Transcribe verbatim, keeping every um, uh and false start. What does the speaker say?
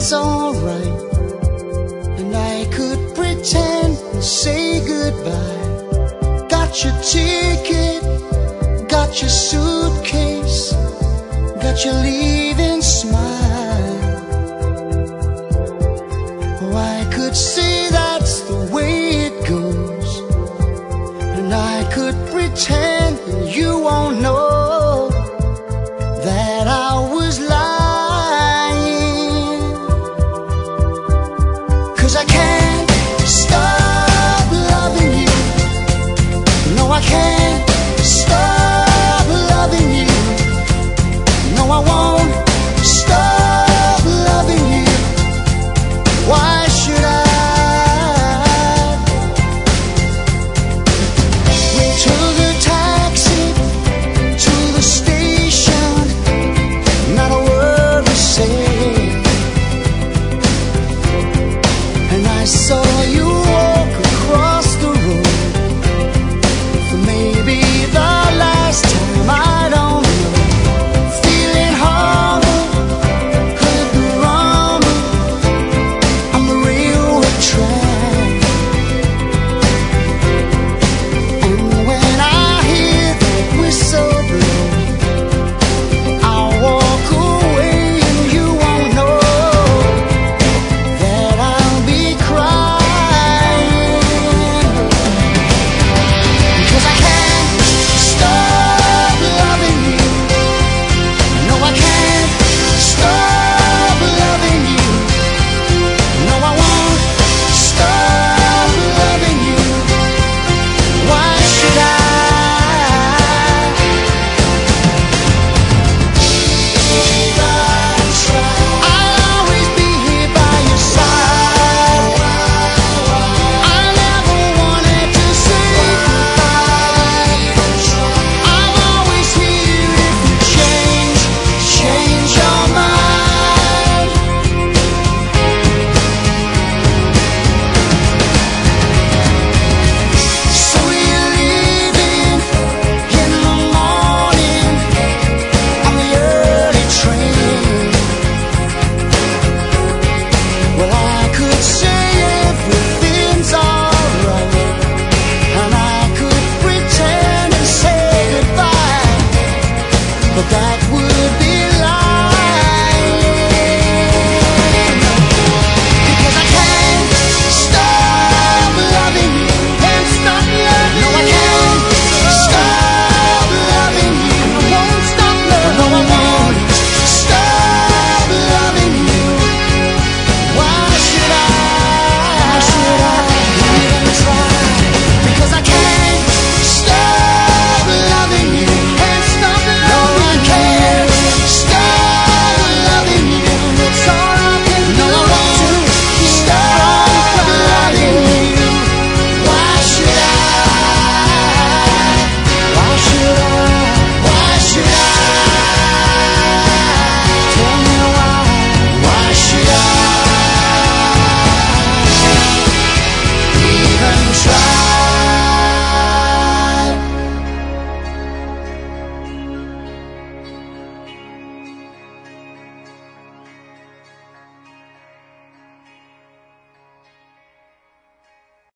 was alright, and I could pretend and say goodbye. Got your ticket, got your suitcase, got your leaving smile. Oh, I could say that's the way it goes, and I could pretend and you won't know that I was lying. 'Cause I can't stop loving you. No, I can't.